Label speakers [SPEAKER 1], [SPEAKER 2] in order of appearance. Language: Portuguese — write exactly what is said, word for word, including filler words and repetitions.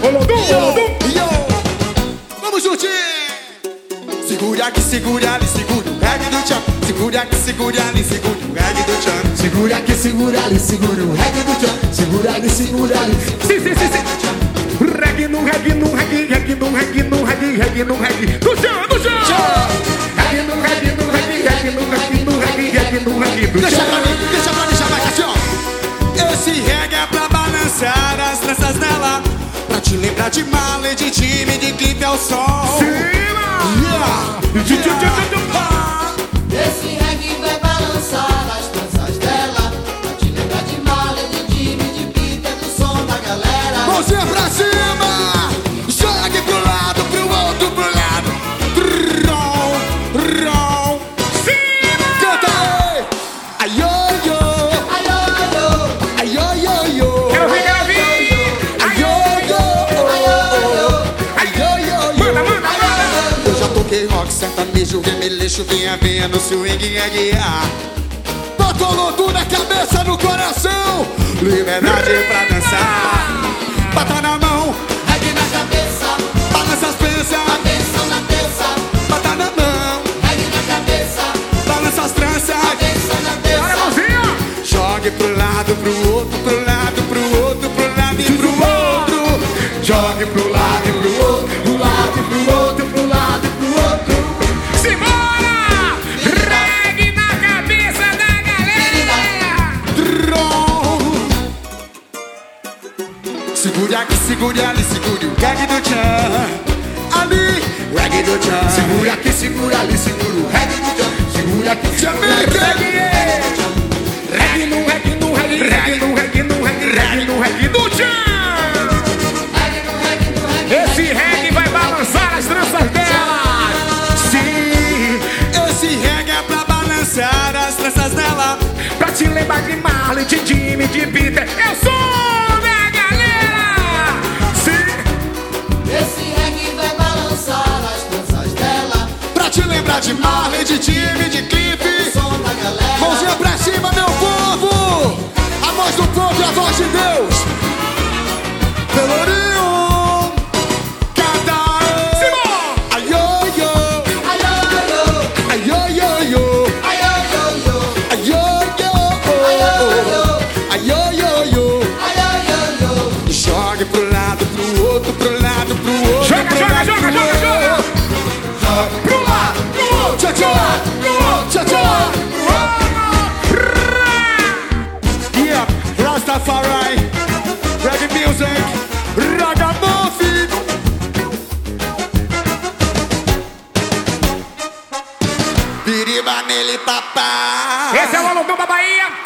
[SPEAKER 1] Olodum, Olodum.
[SPEAKER 2] Vamos juntinho. Segura aqui, segura ali, segura o reggae do tchan. Segura aqui, segura ali, segura o reggae do tchan.
[SPEAKER 3] Segura aqui, segura ali, segura o reggae do tchan. Segura ali, segura ali.
[SPEAKER 1] Sim, sim, sim, sim. Reggae no reggae, no reggae, reggae no reggae, no reggae, reggae no reggae. Do chão, do chão. Reggae no reggae, no reggae, reggae no reggae, no reggae, reggae no reggae. Do
[SPEAKER 2] Deixa
[SPEAKER 1] chão.
[SPEAKER 2] pra mim, deixa pra mim chamar aqui assim, ó. Esse reggae é pra balançar as tranças dela, pra te lembrar de mala, de time, de clipe ao sol.
[SPEAKER 4] Esse reggae vai balançar as tranças dela, pra te lembrar de mala, de time, de pita, do som da galera.
[SPEAKER 2] Mãozinha pra cima, jogue pro lado, pro outro, pro lado. Rom, rom.
[SPEAKER 1] Cima!
[SPEAKER 2] Canta aí. Ai, oi, oi.
[SPEAKER 4] Ai, oi, oi,
[SPEAKER 2] Ai, oi, oi, oi.
[SPEAKER 1] Quero ver, quero ver.
[SPEAKER 2] Ai, oi, oi. Ai, oi, oi.
[SPEAKER 1] Manda, manda, manda.
[SPEAKER 2] Eu já toquei rock, sertanejo, remeleixo, venha, venha no swing, guiar. Bota o lodo na cabeça, no coração, liberdade pra dançar. Bata na mão,
[SPEAKER 4] reggae na cabeça,
[SPEAKER 2] balança as peças.
[SPEAKER 4] atenção na terça.
[SPEAKER 2] Bata na mão,
[SPEAKER 4] Reggae na cabeça,
[SPEAKER 2] balança as tranças.
[SPEAKER 4] atenção na
[SPEAKER 1] Bora,
[SPEAKER 4] terça.
[SPEAKER 1] mãozinha.
[SPEAKER 2] Jogue pro lado, pro outro, pro lado, pro outro, pro lado e pro outro. Jogue pro lado e pro outro, pro lado e pro outro, pro lado e pro outro.
[SPEAKER 1] Simbora! Reggae na cabeça da galera.
[SPEAKER 2] Trom. Segure aqui, segure ali, segure o reggae do tchan. Ali, reggae do tchan.
[SPEAKER 3] Segura aqui, segura ali, segura o reggae do tchan. Segura aqui, segura ali.
[SPEAKER 1] Reggae no reggae, no reggae, reggae no reggae, no reggae, reggae no reggae do tchan.
[SPEAKER 4] Reggae no reggae, no reggae.
[SPEAKER 1] Esse reggae vai balançar as tranças dela. Sim,
[SPEAKER 2] Esse reggae é pra balançar as tranças dela.
[SPEAKER 1] pra te lembrar de Marley, de Jimmy, de Peter. Eu sou da galera. Sim,
[SPEAKER 4] Esse reggae vai balançar as tranças dela,
[SPEAKER 2] Pra te lembrar de Marley, de time, de clipe.
[SPEAKER 4] som da galera.
[SPEAKER 2] Mãozinha pra cima, meu povo. A voz do povo e a voz de Deus. Pelourinho. Canta aí.
[SPEAKER 1] Simão.
[SPEAKER 2] Ai, oi, oi.
[SPEAKER 4] Ai, oi, oi,
[SPEAKER 2] Ai, oi, oi, oi.
[SPEAKER 4] ai, oi, oi, oi.
[SPEAKER 2] Ai, oi, oi. Ai, oi, oi, oi.
[SPEAKER 4] Ai, oi, oi, oi.
[SPEAKER 2] Jogue pro lado, pro outro, pro lado, pro outro.
[SPEAKER 1] Joga,
[SPEAKER 2] pro
[SPEAKER 1] joga,
[SPEAKER 2] lado,
[SPEAKER 1] joga,
[SPEAKER 2] pro
[SPEAKER 1] joga,
[SPEAKER 2] outro.
[SPEAKER 1] joga.
[SPEAKER 2] Pro lado, pro outro. Tchau, tchau. Tchau, tchau. Yeah, Rastafari, reggae music, ragamuffin. Biriba nele, papá.
[SPEAKER 1] Esse é o Olodum da Bahia.